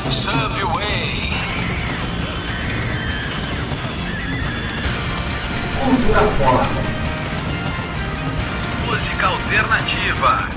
Subway. Cultura pop. Música alternativa.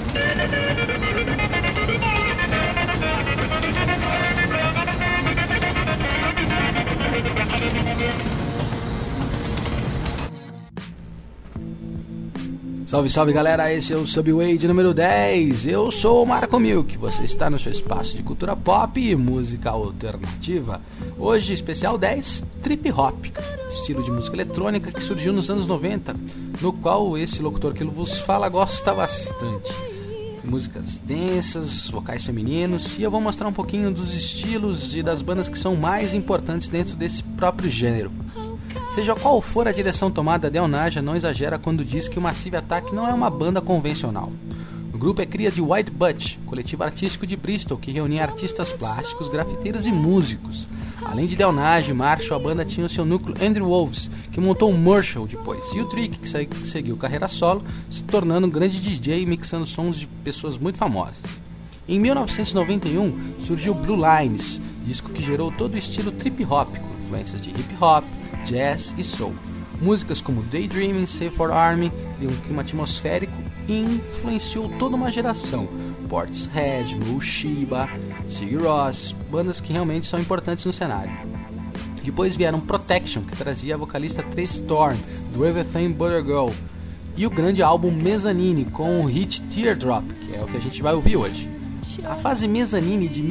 Salve, salve galera, esse é o Subway de número 10, eu sou o Marco Milk, você está no seu espaço de cultura pop e música alternativa. Hoje, especial 10, Trip Hop, estilo de música eletrônica que surgiu nos anos 90, no qual esse locutor que vos fala gosta bastante. Músicas densas, vocais femininos, e eu vou mostrar um pouquinho dos estilos e das bandas que são mais importantes dentro desse próprio gênero. Seja qual for a direção tomada, Del Naja não exagera quando diz que o Massive Attack não é uma banda convencional. O grupo é cria de White Butch, coletivo artístico de Bristol que reunia artistas plásticos, grafiteiros e músicos. Além de Del Naja e Marshall, a banda tinha o seu núcleo Andrew Wolves, que montou o Marshall depois, e o Trick, que seguiu carreira solo, se tornando um grande DJ mixando sons de pessoas muito famosas. Em 1991 surgiu Blue Lines, disco que gerou todo o estilo trip hop, com influências de hip hop, jazz e soul. Músicas como Daydreaming, Save for Army criam um clima atmosférico e influenciou toda uma geração. Portishead, Mushiba, Sigur Rós, bandas que realmente são importantes no cenário. Depois vieram Protection, que trazia a vocalista Trace Thorn, do Everything But a Girl, e o grande álbum Mezzanine, com o hit Teardrop, que é o que a gente vai ouvir hoje. A fase Mezzanine de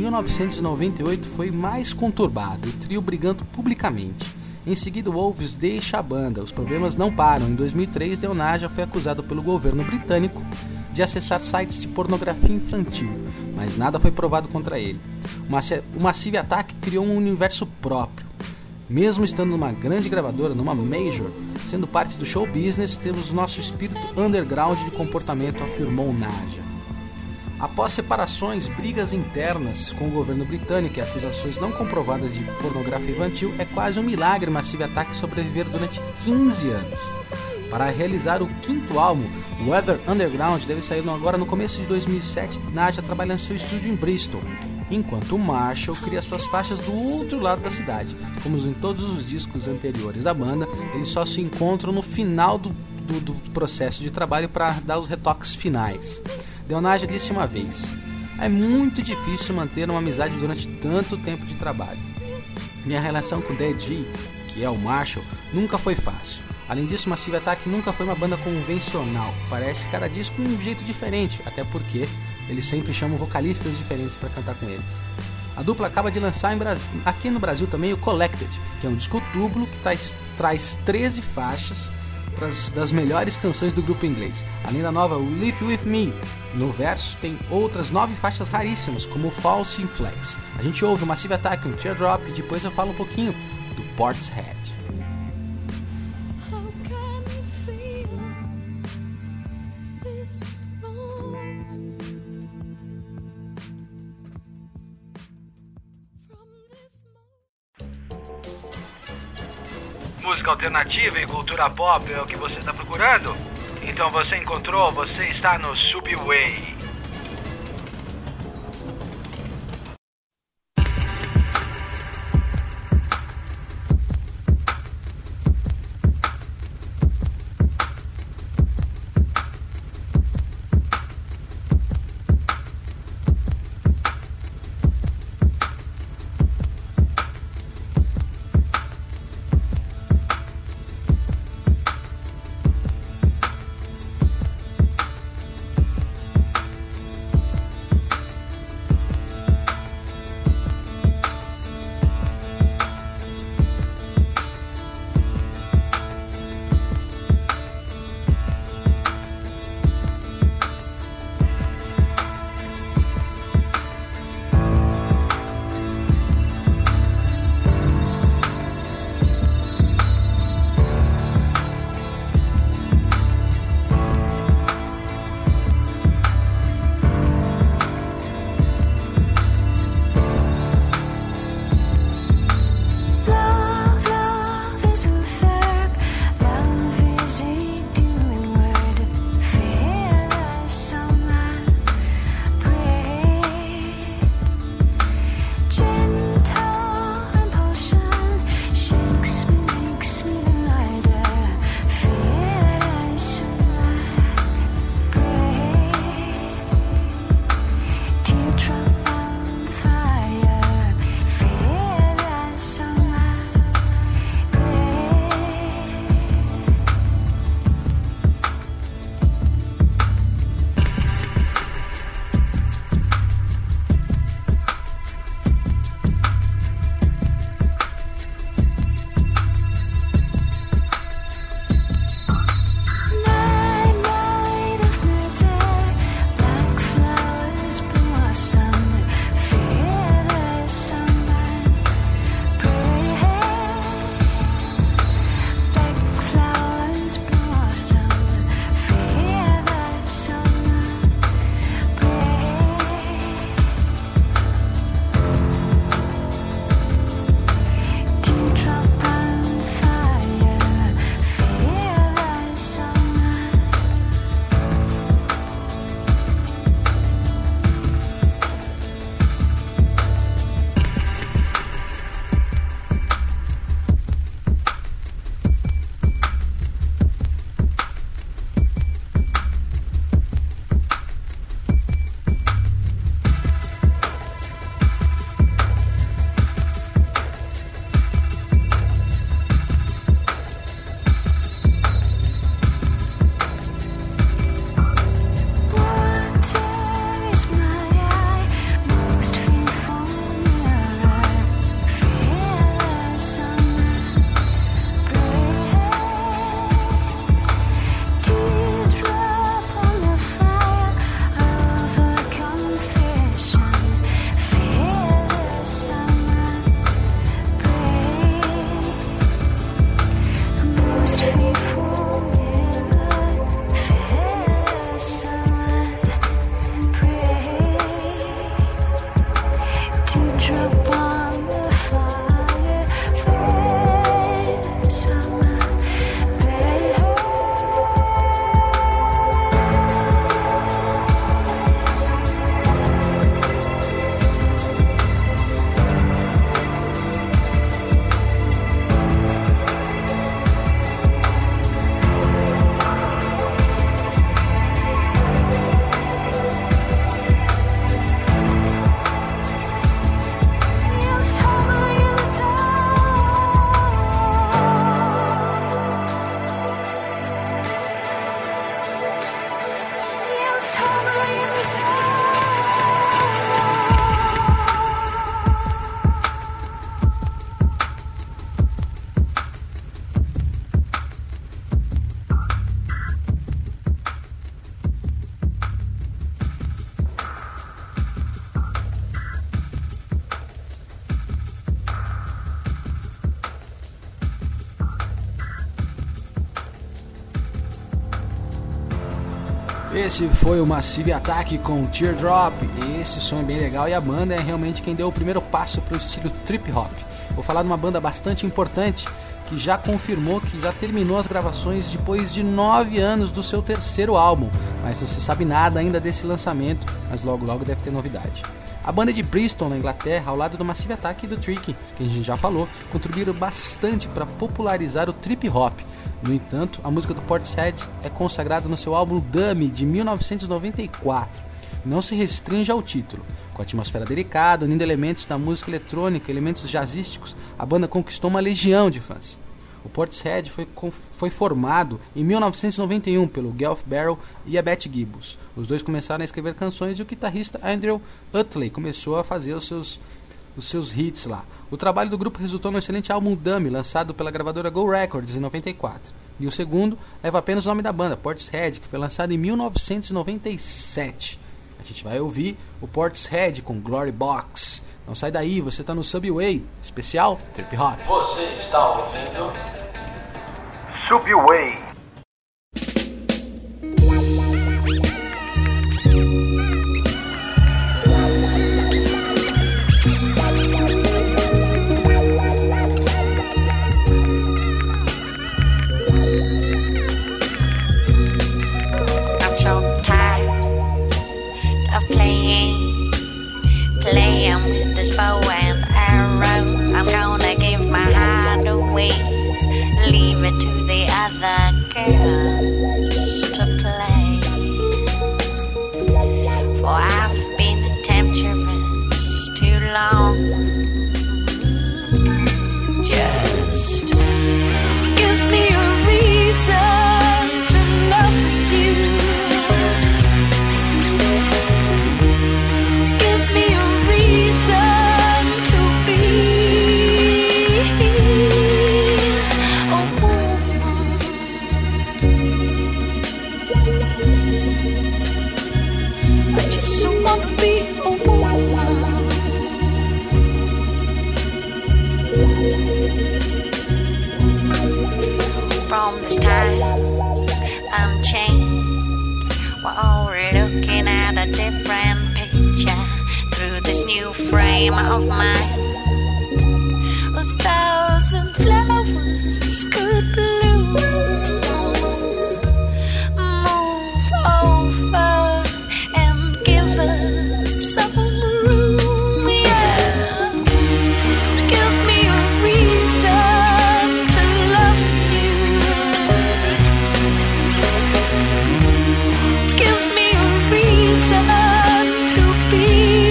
1998 foi mais conturbada, o trio brigando publicamente. Em seguida, Wolves deixa a banda. Os problemas não param. Em 2003, Del Naja foi acusado pelo governo britânico de acessar sites de pornografia infantil, mas nada foi provado contra ele. O Massive Attack criou um universo próprio. Mesmo estando numa grande gravadora, numa major, sendo parte do show business, temos nosso espírito underground de comportamento, afirmou Naja. Após separações, brigas internas com o governo britânico e acusações não comprovadas de pornografia infantil, é quase um milagre Massive Attack sobreviver durante 15 anos. Para realizar o quinto álbum, Weather Underground deve sair agora no começo de 2007, Naja trabalha em seu estúdio em Bristol, enquanto o Marshall cria suas faixas do outro lado da cidade. Como em todos os discos anteriores da banda, eles só se encontram no final do processo de trabalho para dar os retoques finais. Del Naja disse uma vez: é muito difícil manter uma amizade durante tanto tempo de trabalho. Minha relação com o D.G., que é o Marshall, nunca foi fácil. Além disso, Massive Attack nunca foi uma banda convencional. Parece cada disco um jeito diferente, até porque eles sempre chamam vocalistas diferentes para cantar com eles. A dupla acaba de lançar aqui no Brasil também o Collected, que é um disco duplo que traz 13 faixas das melhores canções do grupo inglês. Além da nova Live With Me, no verso tem outras 9 faixas raríssimas, como False Inflex. A gente ouve o Massive Attack, um Teardrop, e depois eu falo um pouquinho do Portishead. Música alternativa e cultura pop é o que você está procurando? Então você encontrou, você está no Subway. Esse foi o Massive Attack com Teardrop. Esse som é bem legal e a banda é realmente quem deu o primeiro passo para o estilo trip hop. Vou falar de uma banda bastante importante que já confirmou que já terminou as gravações depois de 9 anos do seu terceiro álbum, mas não se sabe nada ainda desse lançamento, mas logo deve ter novidade. A banda de Bristol, na Inglaterra, ao lado do Massive Attack e do Tricky, que a gente já falou, contribuíram bastante para popularizar o trip hop. No entanto, a música do Portishead é consagrada no seu álbum Dummy, de 1994. Não se restringe ao título. Com a atmosfera delicada, unindo elementos da música eletrônica, elementos jazzísticos, a banda conquistou uma legião de fãs. O Portishead foi formado em 1991 pelo Guelph Barrow e a Beth Gibbons. Os dois começaram a escrever canções e o guitarrista Andrew Utley começou a fazer os seus hits lá. O trabalho do grupo resultou no excelente álbum Dummy, lançado pela gravadora Go Records em 94. E o segundo leva apenas o nome da banda, Portishead, que foi lançado em 1997. A gente vai ouvir o Portishead com Glory Box. Não sai daí, você está no Subway, especial Trip Hop. Você está ouvindo Subway. I'm so tired of playing with this bow and arrow. I'm gonna give my heart away, leave it to the other girls to play. For I've been temptress too long. Just give me a reason to love you. Give me a reason to be a woman. I just wanna be a woman. From this time unchained, we're all looking at a different picture through this new frame of mine. 1,000 flowers could bloom. Move over and give us some room, yeah. Give me a reason to love you. Give me a reason to be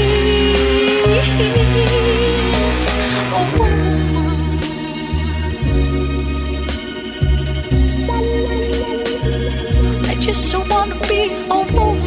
a woman. I just wanna be a woman.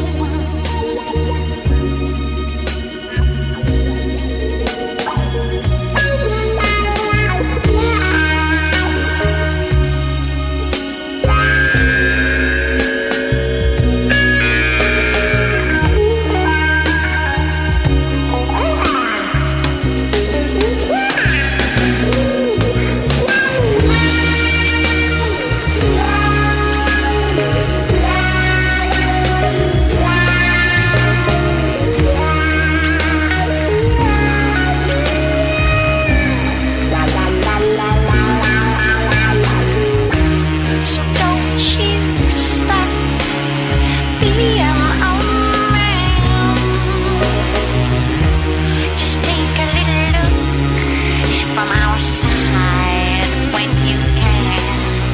So don't you stop being a man. Just take a little look from outside when you can.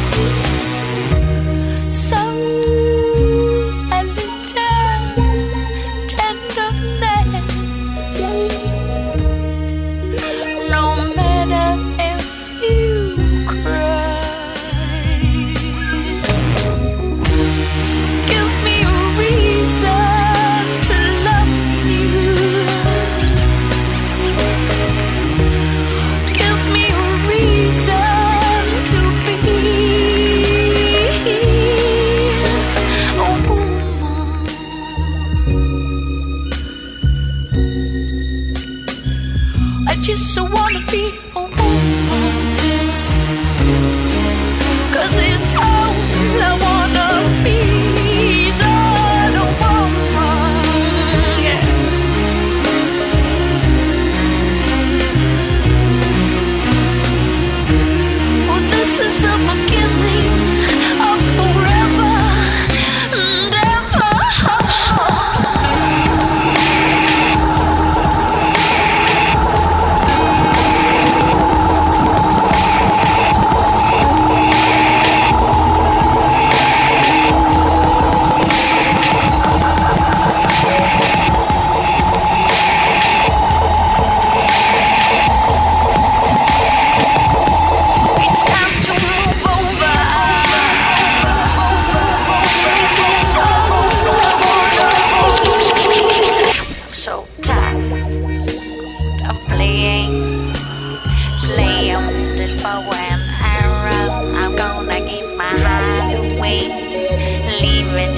So a little tenderness, no matter if you cry. Give me a reason to love you. Give me a reason to be a woman. I just wanna be a woman. 'Cause it's all I wanna be is a woman.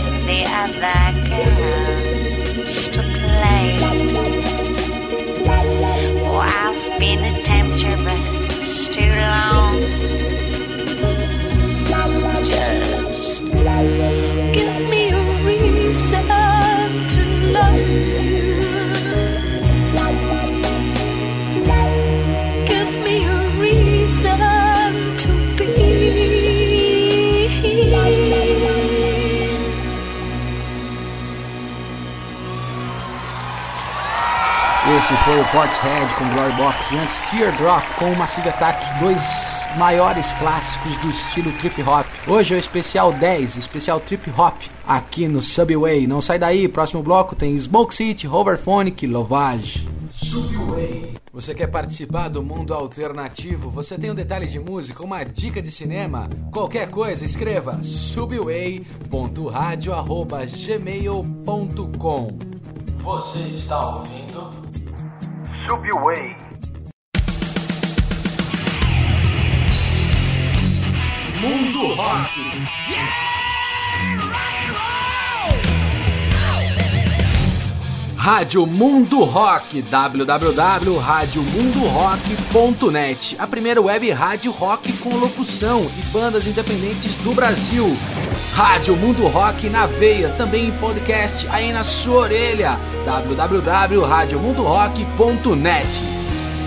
to the other girls to play. For I've been a temptress too long. Just give me a reason to love you. Give me a reason to be. Esse foi o Portishead com Glory Box e antes Teardrop com o Massive Attack, dois maiores clássicos do estilo trip hop. Hoje é o especial 10, especial trip hop aqui no Subway. Não sai daí, próximo bloco tem Smoke City, Hoverphonic, Lovage. Subway. Você quer participar do mundo alternativo? Você tem um detalhe de música, uma dica de cinema? Qualquer coisa, escreva subway.radio@gmail.com. Você está ouvindo Subway. Mundo Rock. Rádio Mundo Rock, www.radiomundorock.net, a primeira web rádio rock com locução e bandas independentes do Brasil. Rádio Mundo Rock na veia, também em podcast aí na sua orelha, www.radiomundorock.net.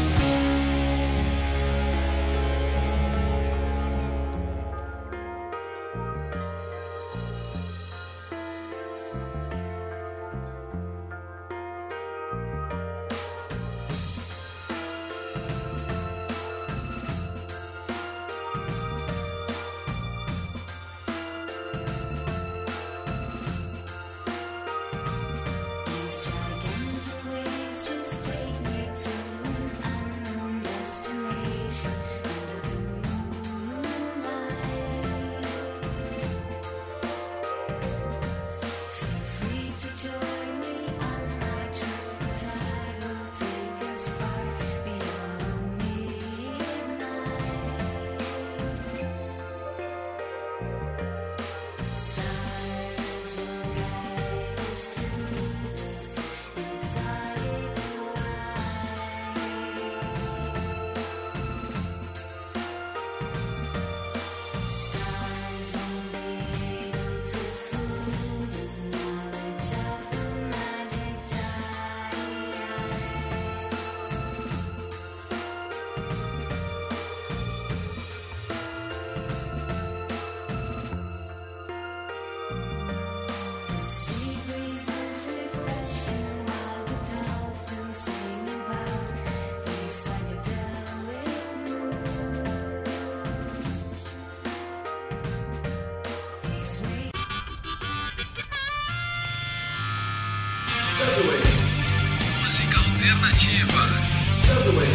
Subway. Música alternativa. Subway.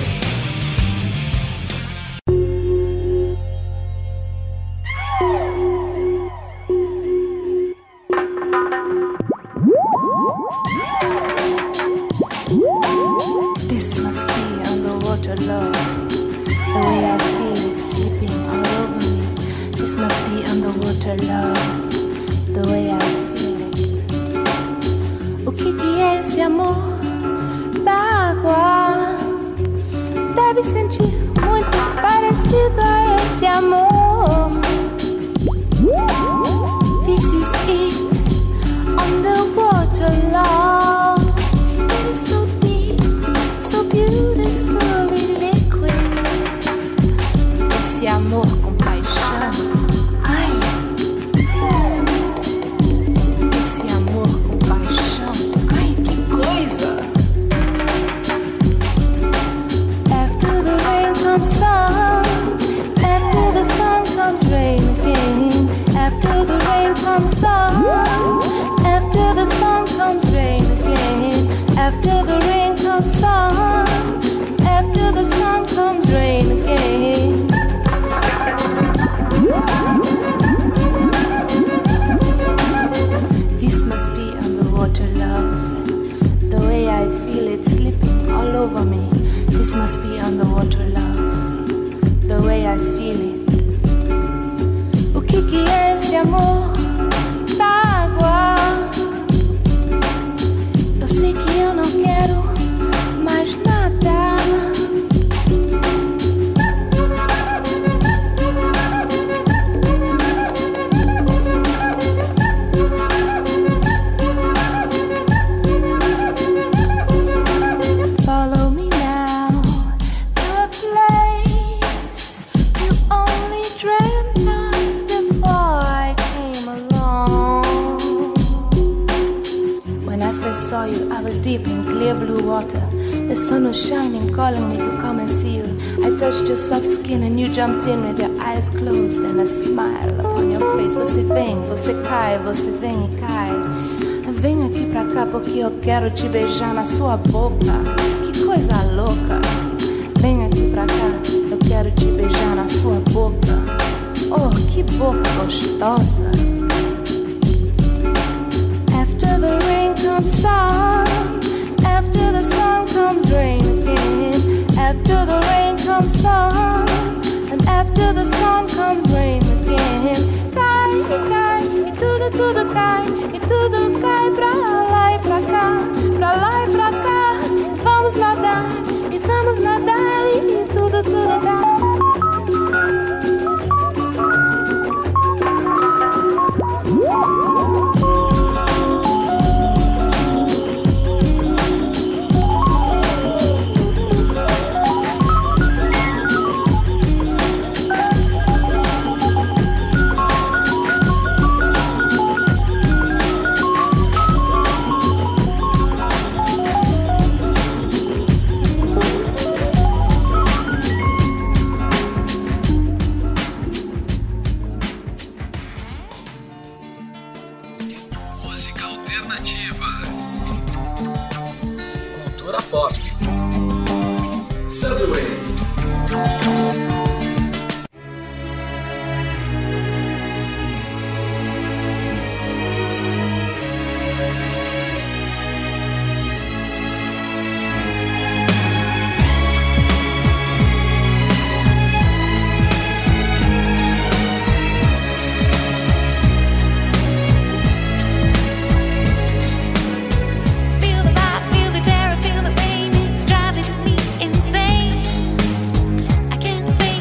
This must be underwater love. The way I feel it sleeping all over me. This must be underwater love. The way I feel it. O que é esse amor da água? Deve sentir muito parecido a esse amor. This is it, underwater love. It is so deep, so beautifully liquid. Esse amor com paixão. Ai. saw you, I was deep in clear blue water. The sun was shining, calling me to come and see you. I touched your soft skin and you jumped in with your eyes closed and a smile upon your face. Você vem, você cai, você vem e cai. Vem aqui pra cá porque eu quero te beijar na sua boca. Que coisa louca. Vem aqui pra cá, eu quero te beijar na sua boca. Oh, que boca gostosa. After the rain comes sun, after the sun comes rain again. After the rain comes sun, and after the sun comes rain again. Cai, cai, e tudo cai, e tudo cai pra lá e pra cá, pra lá e pra cá. Vamos nadar, e vamos nadar, e tudo dá. I can't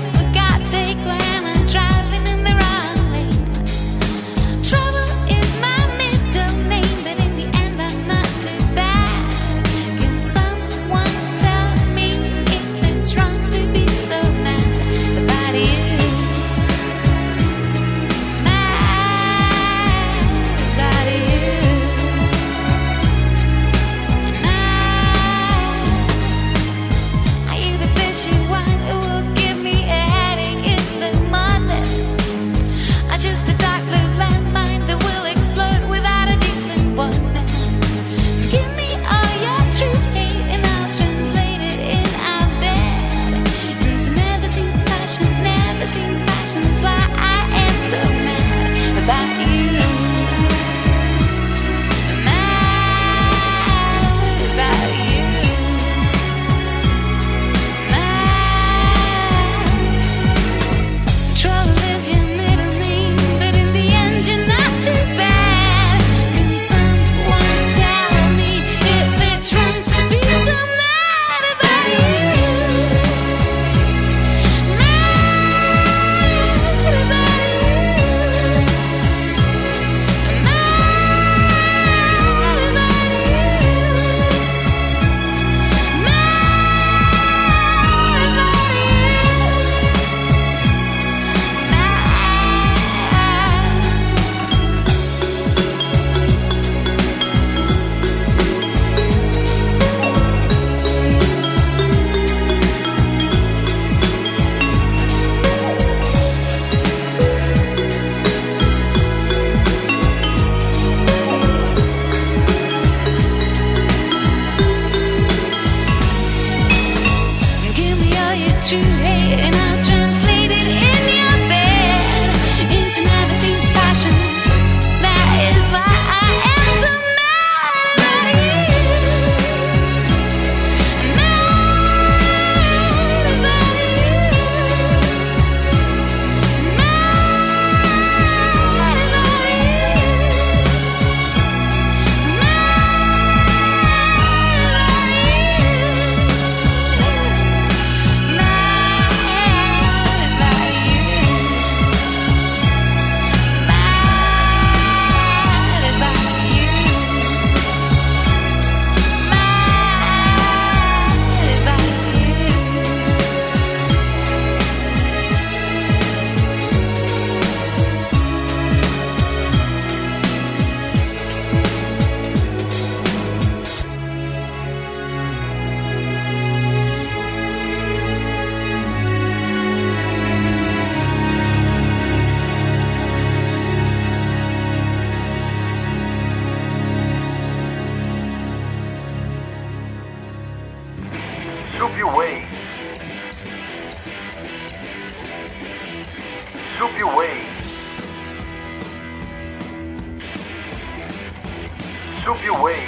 Subway.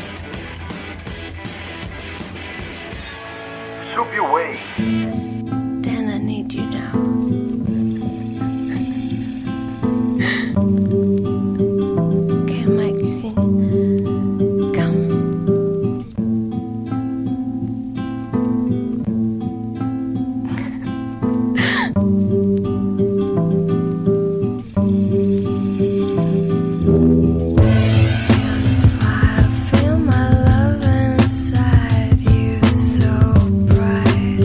Subway. Dan, I need you now. Okay, Mike, come. Feel my love inside you so bright.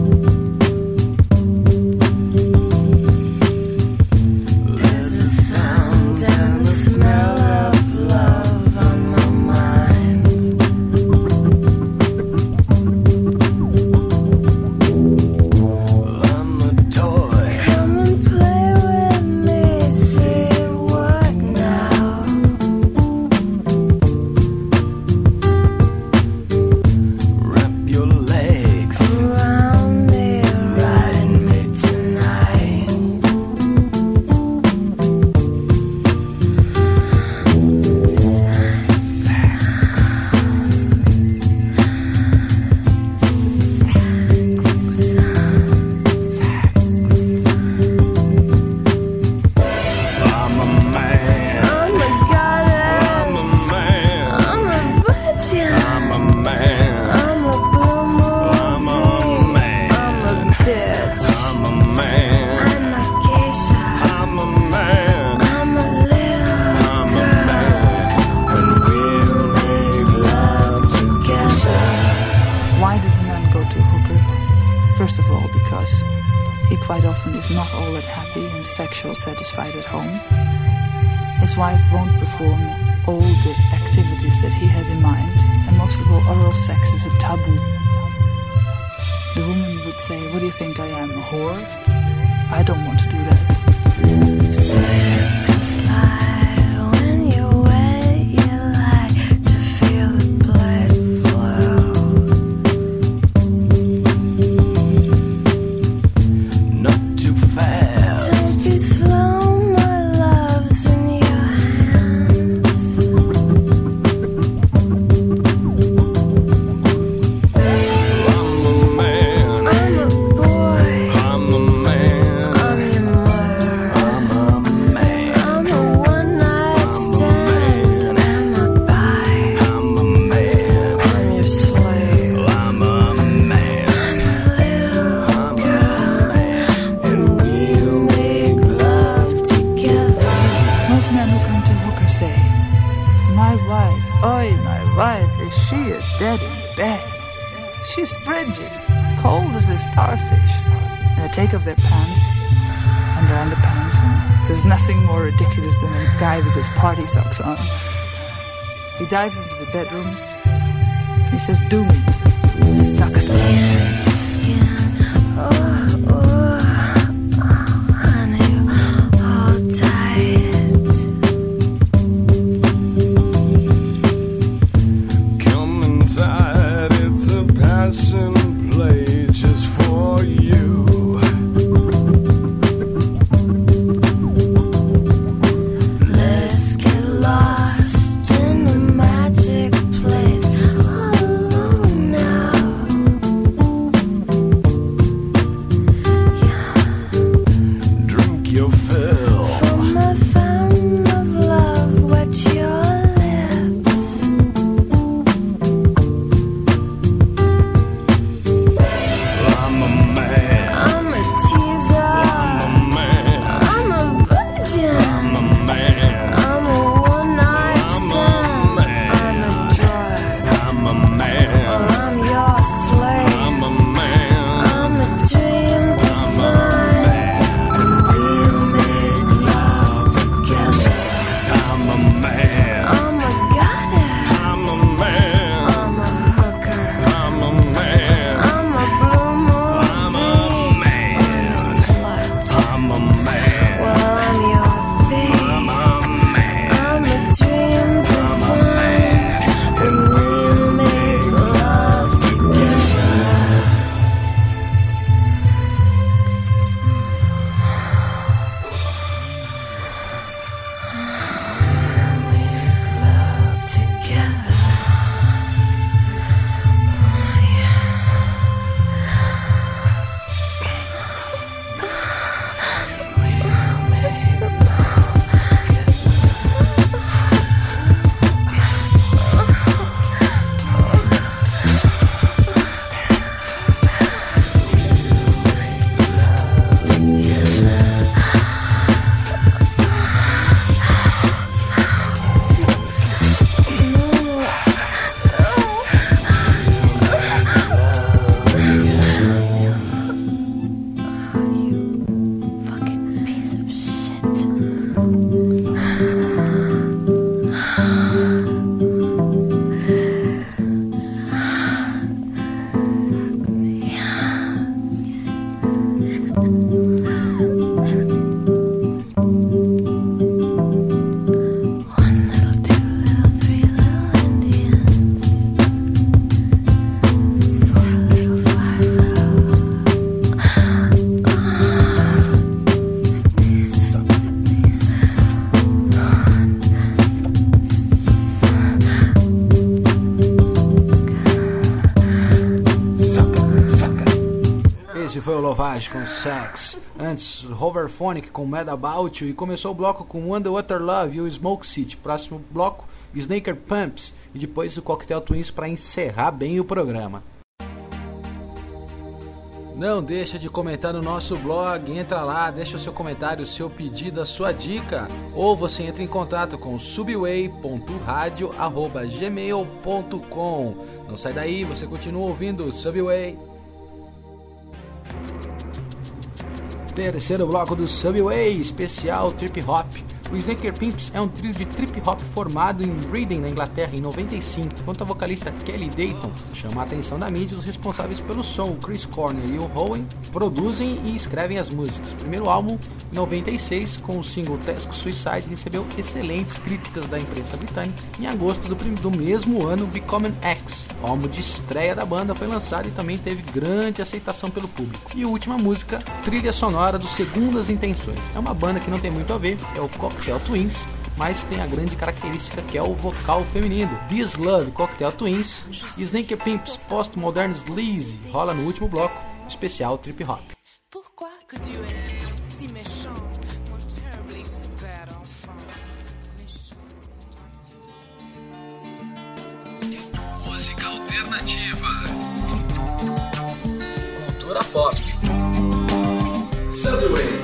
There's a sound and the smell of love on my mind. I'm a toy. Come and play with me, say what now? Wrap your legs. Around me, ride me tonight. I'm a man. I'm a goddess. Man. I'm a virgin. I'm a man. I'm a blue moon. I'm a man. I'm a bitch. I'm a man. I'm a geisha. I'm a man. I'm a little I'm a girl. man. And we'll make love Together. Why does a man go to a hooker? First of all, because he quite often is not all that happy and sexual satisfied at home. His wife won't perform all the activities that he has in mind, and most of all, oral sex is a taboo. The woman would say, "What do you think I am, a whore? I don't want to do that." Slip and slide when you're wet. You like to feel the blood flow. not too fast. Don't be slow, my love's in your hands. I'm a man. I'm a boy. I'm a man. I'm your mother. I'm a man. I'm a one-night stand. I'm a bite. I'm a man. I'm your slave. I'm a man. Little girl, and we'll make love together. Most men who come to hooker say, "My wife, my wife, is she a dead in bed? She's frigid, cold as a starfish." And they take off their pants and their underpants, and there's nothing more ridiculous than a guy with his party socks on. He dives into the bedroom. He says, "Do me, suck it." Skin to skin, oh, honey, hold tight. Come inside, it's a passion play just for you. Let's get lost in the magic place alone now. Sauvage com Sex, antes Hoverphonic com Mad About You, e começou o bloco com Underwater Love e o Smoke City. Próximo bloco, Snaker Pumps, e depois o Cocktail Twins para encerrar bem o programa. Não deixa de comentar no nosso blog, entra lá, deixa o seu comentário, o seu pedido, a sua dica, ou você entra em contato com subway.radio@gmail.com. Não sai daí, você continua ouvindo o Subway. Terceiro bloco do Subway, especial Trip Hop. O Snaker Pimps é um trio de trip hop formado em Reading, na Inglaterra, em 95, enquanto a vocalista Kelly Dayton chama a atenção da mídia. Os responsáveis pelo som, o Chris Cornell e o Owen, produzem e escrevem as músicas. O primeiro álbum, em 96, com o single Task Suicide, recebeu excelentes críticas da imprensa britânica. Em agosto do mesmo ano, Becoming X, o álbum de estreia da banda, foi lançado e também teve grande aceitação pelo público. E a última música, trilha sonora do Segundas Intenções. É uma banda que não tem muito a ver, é o Cocktail Twins, mas tem a grande característica que é o vocal feminino. This Love, Cocktail Twins, e Snaker Pimps, Postmodern Sleaze, rola no último bloco, especial Trip Hop. Música alternativa, cultura pop, Subway.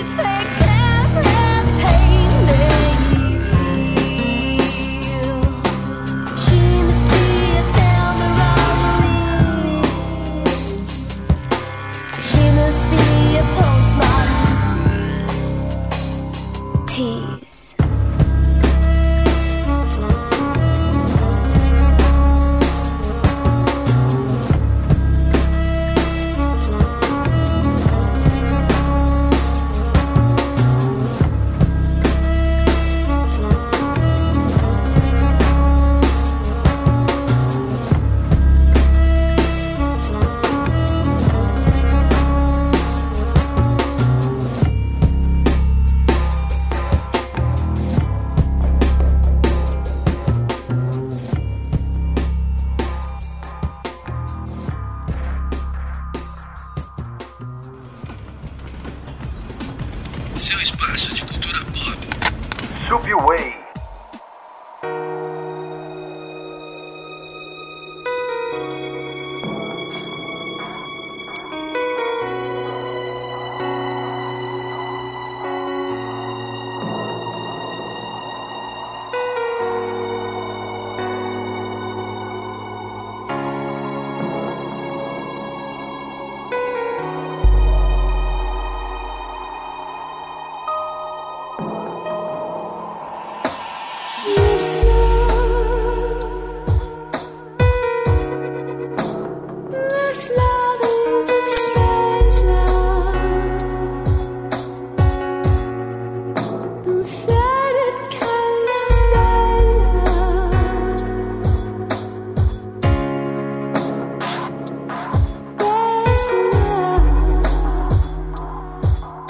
Seu espaço de cultura pop. Subway.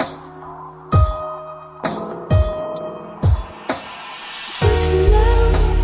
Love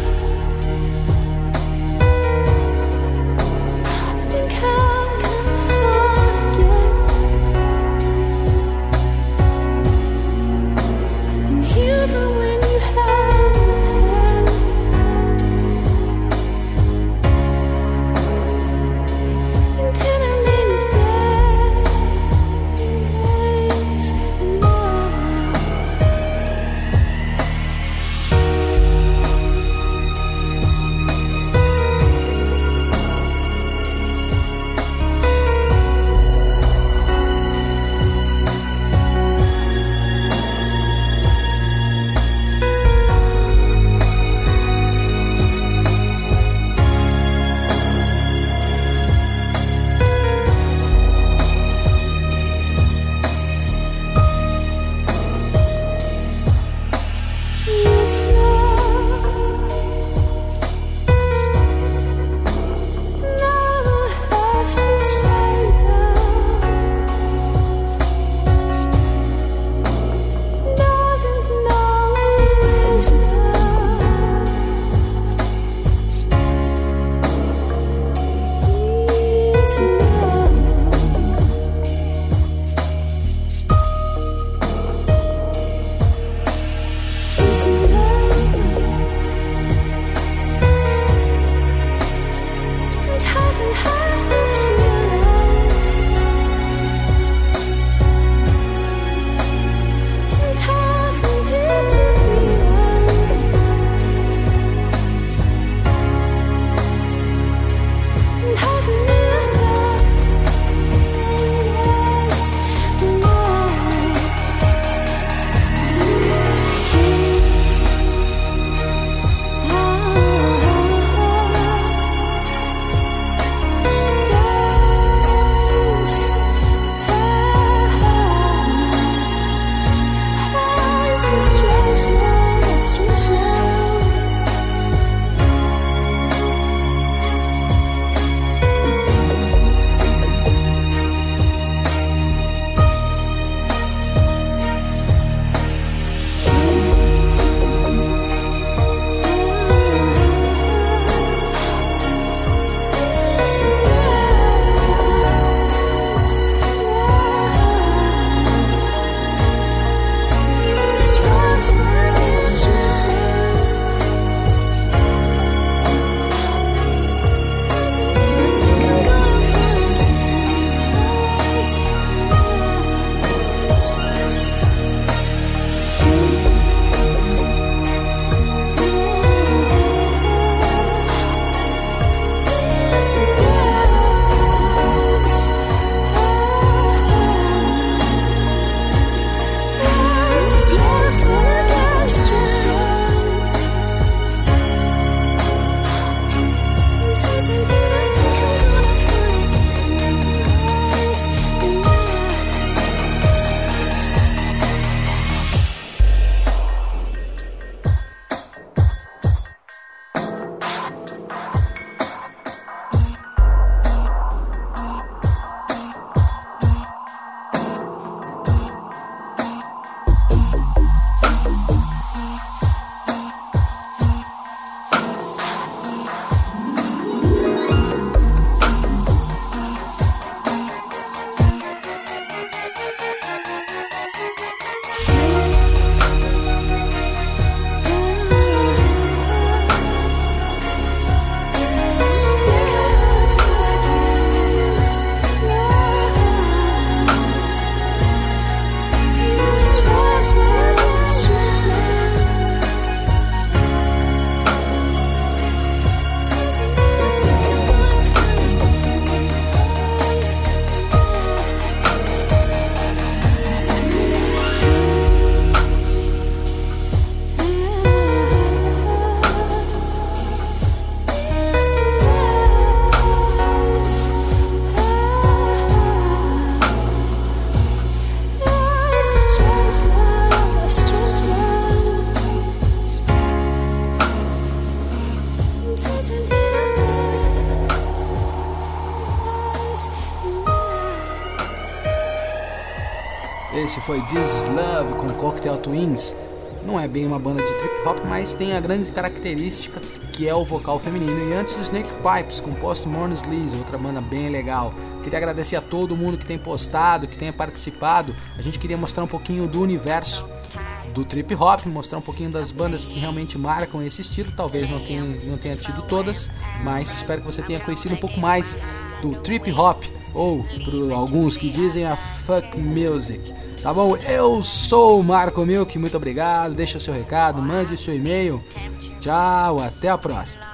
Esse foi This Is Love com Cocktail Twins. Não é bem uma banda de trip hop, mas tem a grande característica que é o vocal feminino. E antes do Snake Pipes com Postmortem Sleaze, outra banda bem legal. Queria agradecer a todo mundo que tem postado, que tenha participado. A gente queria mostrar um pouquinho do universo do trip hop, mostrar um pouquinho das bandas que realmente marcam esse estilo. Talvez não tenha tido todas, mas espero que você tenha conhecido um pouco mais do trip hop, ou para alguns que dizem a fuck music. Tá bom? Eu sou o Marco Milk, muito obrigado. Deixa o seu recado, mande o seu e-mail. Tchau, até a próxima.